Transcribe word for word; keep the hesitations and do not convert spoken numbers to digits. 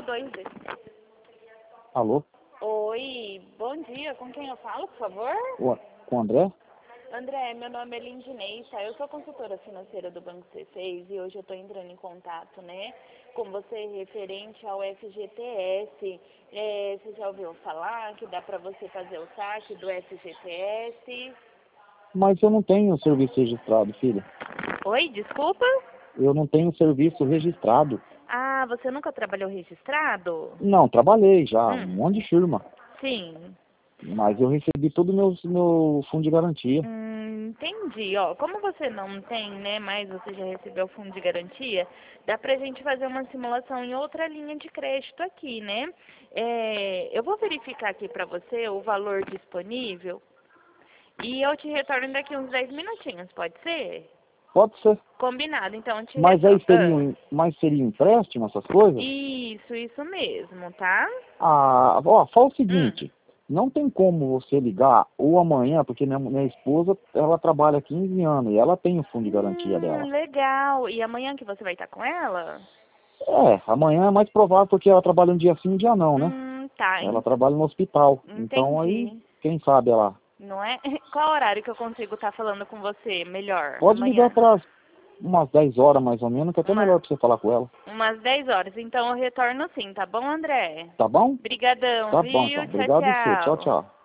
dois. Alô? Oi, bom dia. Com quem eu falo, por favor? O, com o André? André, meu nome é Lindinei, tá? Eu sou consultora financeira do Banco C seis e hoje eu estou entrando em contato, né, com você referente ao F G T S. É, você já ouviu falar que dá para você fazer o saque do F G T S? Mas eu não tenho serviço registrado, filha. Oi, desculpa? Eu não tenho serviço registrado. Ah, você nunca trabalhou registrado? Não, trabalhei já, um Hum, monte de firma. sim. Mas eu recebi todo o meu, meu fundo de garantia. Hum, entendi. Ó, como você não tem, né, mas você já recebeu o fundo de garantia, dá pra gente fazer uma simulação em outra linha de crédito aqui, né? É, eu vou verificar aqui pra você o valor disponível e eu te retorno daqui uns dez minutinhos, pode ser? Pode ser. Combinado, então eu te Mas aí retorno. seria Ah, um, mas seria um empréstimo, essas coisas? isso, isso mesmo, tá? Ah, ó, fala o Hum. seguinte. Não tem como você ligar ou amanhã, porque minha, minha esposa, ela trabalha há quinze anos e ela tem o fundo de garantia Hum, dela. legal. E amanhã que você vai estar com ela? É, amanhã é mais provável porque ela trabalha um dia sim, um dia não, né? Hum, tá. Ela trabalha no hospital. Então aí, Entendi. quem sabe ela Não é? Qual horário que eu consigo estar falando com você melhor? pode ligar Amanhã? para umas dez horas mais ou menos, que é até Uma, melhor para você falar com ela. umas dez horas. Então eu retorno sim, tá bom, André? Tá bom? Brigadão, Tá bom viu? então. Tchau, Obrigado você. Tchau, tchau. tchau.